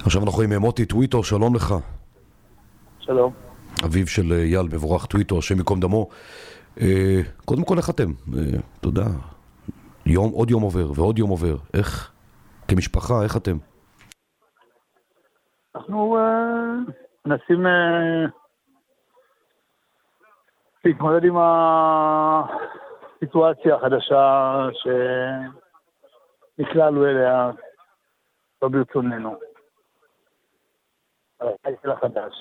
עכשיו אנחנו עם מוטי טוויטו, שלום לך. שלום. אביו של אייל, מבורך טוויטו, השם יקום דמו. קודם כל, איך אתם? אתה יודע, עוד יום עובר ועוד יום עובר. איך, כמשפחה, איך אתם? אנחנו מנסים להתמודד עם הסיטואציה החדשה שנקלענו אליה לא ברצוננו. היצל החדש.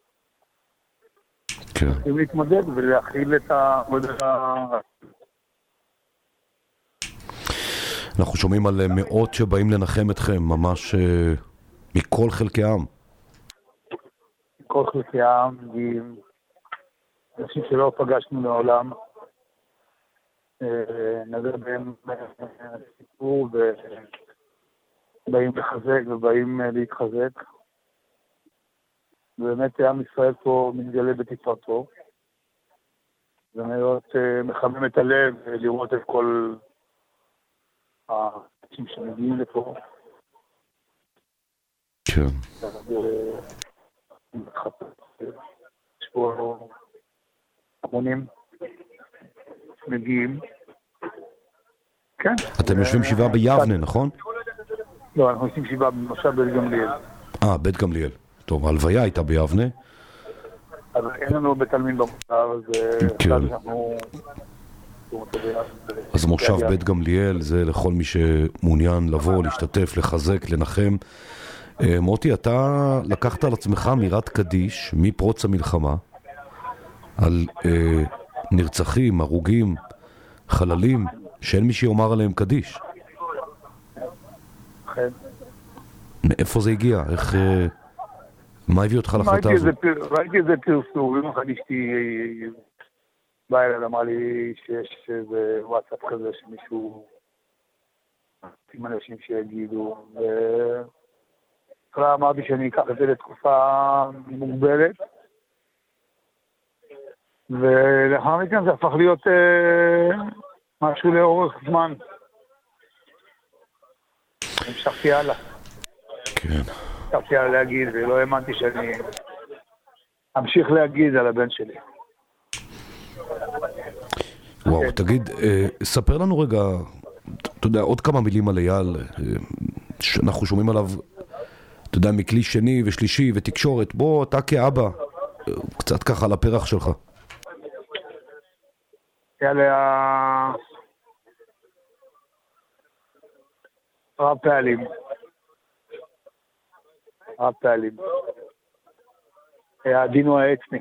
כן. צריכים להתמודד ולהכיל את הגודל אנחנו שומעים על מאות שבאים לנחם אתכם, ממש מכל חלקי העם. כל חלקי העם, אנשים שלא פגשנו מעולם. נדבר בהם סיפור ובאים לחזק ובאים להתחזק. באמת עם ישראל פה מתגלה בתפארתו. זה מאוד מחמם את הלב לראות את כל האנשים שמגיעים לפה. כן. יש פה המונים מגיעים. כן. אתם יושבים שבעה ביבנה, נכון? לא, אנחנו יושבים שבעה במושב בית גמליאל. בית גמליאל. טוב, ההלוויה הייתה ביבנה. אבל אין לנו בית עלמין במושב, אז אנחנו... אז מושב בית גמליאל זה לכל מי שמעוניין לבוא, להשתתף, לחזק, לנחם. מוטי, אתה לקחת על עצמך מירת קדיש מפרוץ המלחמה על נרצחים, הרוגים, חללים, שאין מי שיאמר עליהם קדיש. כן. מאיפה זה הגיע? איך... מה הביא אותך להחלטה הזו? ראיתי איזה פרסום, יום אחד אשתי באה אליי, אמרה לי שיש איזה וואטסאפ כזה שמישהו עם אנשים שיגידו, וכלל אמרתי שאני אקח את זה לתקופה מוגבלת, ולאחר מכן זה הפך להיות משהו לאורך זמן. המשכתי הלאה. כן. המשכתי הלאה להגיד, ולא האמנתי שאני אמשיך להגיד על הבן שלי. וואו, תגיד, ספר לנו רגע, אתה יודע, עוד כמה מילים על אייל, שאנחנו שומעים עליו, אתה יודע, מכלי שני ושלישי ותקשורת. בוא, אתה כאבא, קצת ככה על הפרח שלך. אייל היה רב פעלים. היה דינו העצמי.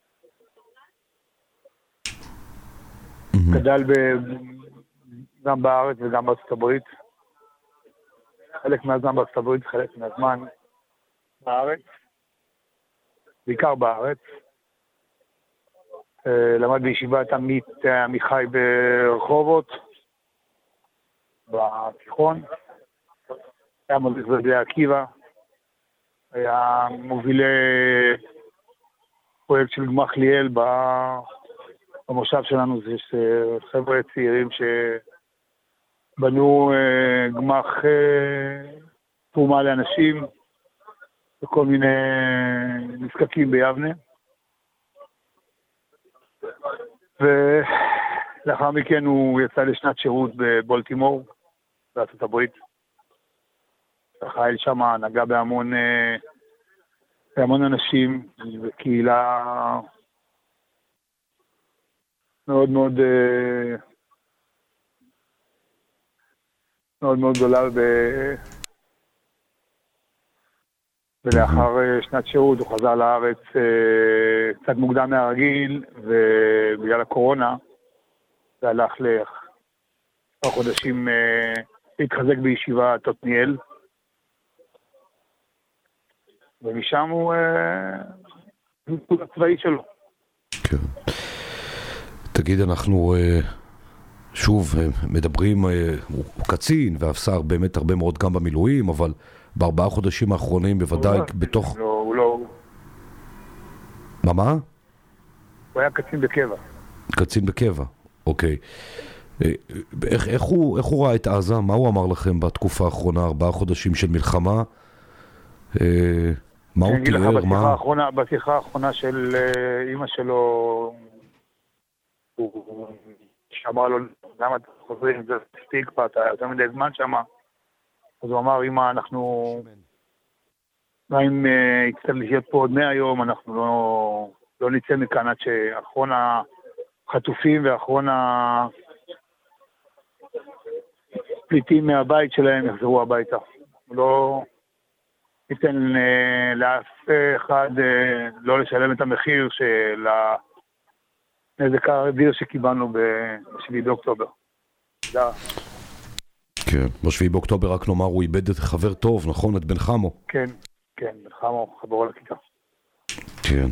גדל גם בארץ וגם בארצות הברית. חלק מהזמן בארצות הברית, חלק מהזמן בארץ. בעיקר בארץ. למד בישיבת עמית עמיחי ברחובות, בתיכון. היה מדריך בבני עקיבא. היה מובילי פרויקט של גמ"ח ליאל במושב שלנו. זה חבר'ה צעירים שבנו גמ"ח תרומה לאנשים וכל מיני נזקקים ביבנה. ולאחר מכן הוא יצא לשנת שירות בבולטימור, בארצות הברית. חייל שם, נגע בהמון אנשים, בקהילה מאוד מאוד גדולה, ולאחר שנת שירות הוא חזר לארץ קצת מוקדם מהרגיל, ובגלל הקורונה זה הלך חודשים להתחזק בישיבה תותניאל, ומשם הוא נקוד הצבאי שלו. כן. תגיד, אנחנו שוב מדברים, הוא קצין ואפסר באמת הרבה מאוד גם במילואים, אבל ב4 חודשים האחרונים בוודאי בתוך... הוא לא... מה? הוא היה קצין בקבע. קצין בקבע, אוקיי. איך הוא ראה את עזה? מה הוא אמר לכם בתקופה האחרונה, 4 חודשים של מלחמה? מה הוא אני אגיד תיאר? לך, בשיחה האחרונה של אמא שלו, הוא שאמר לו, למה אתה חוזרים, זה ספיק פה, אתה יותר מדי זמן שמה. אז הוא אמר, אמא, גם אם יצטרך להיות פה עוד 100 יום, אנחנו לא נצא מכאן עד שאחרון החטופים ואחרון הפליטים מהבית שלהם יחזרו הביתה. לא ניתן לאף אחד לא לשלם את המחיר של הנזק האדיר שקיבלנו ב-7 באוקטובר. כן, ב-7 באוקטובר רק נאמר, הוא איבד את חבר טוב, נכון? את בן חמו. כן, בן חמו, חברו לכיתה. כן.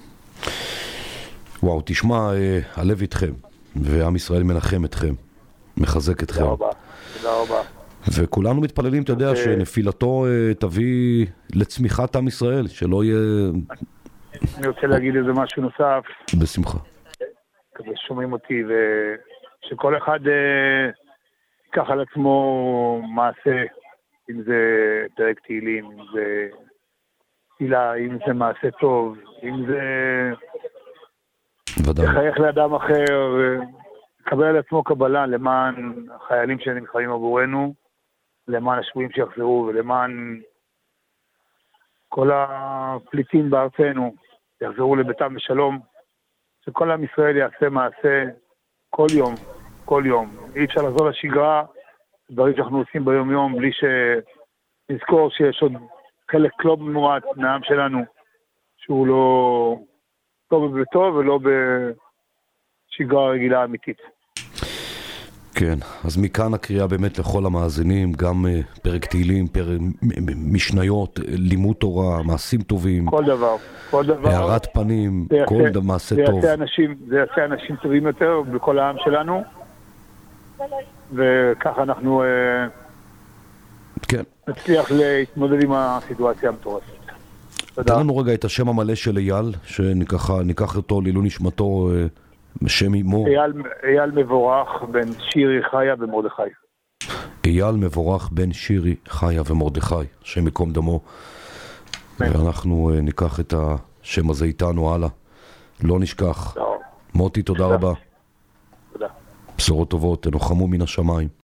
וואו, תשמע, הלב איתכם, ועם ישראל מנחם אתכם, מחזק אתכם. תודה רבה, תודה רבה. וכולנו מתפללים, אתה יודע, שנפילתו תביא לצמיחת עם ישראל, שלא יהיה... אני רוצה להגיד איזה משהו נוסף. בשמחה. כזה שומעים אותי, ושכל אחד ייקח על עצמו מעשה, אם זה פרק תהילים, אם זה תהילה, אם זה מעשה טוב, אם זה... ודאי. לחייך לאדם אחר, לקבל על עצמו קבלה למען החיילים שנלחמים עבורנו, למען השבויים שיחזרו ולמען כל הפליטים בארצנו יחזרו לביתם בשלום, שכל עם ישראל יעשה מעשה כל יום, כל יום. אי אפשר לחזור לשגרה, דברים שאנחנו עושים ביום יום, בלי שנזכור שיש עוד חלק לא מועט מהעם שלנו, שהוא לא בביתו ולא בשגרה רגילה אמיתית. כן, אז מכאן הקריאה באמת לכל המאזינים, גם פרק תהילים, משניות, לימוד תורה, מעשים טובים. כל דבר. הערת פנים, כל מעשה טוב. זה יעשה אנשים טובים יותר בכל העם שלנו, וככה אנחנו נצליח להתמודד עם הסיטואציה המטורפת. תן לנו רגע את השם המלא של אייל, שניקח אותו לעילוי נשמתו, שם אמו. אייל מבורך בן שירי חיה ומרדכי. אייל מבורך בן שירי חיה ומרדכי, השם יקום דמו. ואנחנו ניקח את השם הזה איתנו הלאה. לא נשכח. מוטי, תודה רבה. תודה. בשורות טובות, תנוחמו מן השמיים.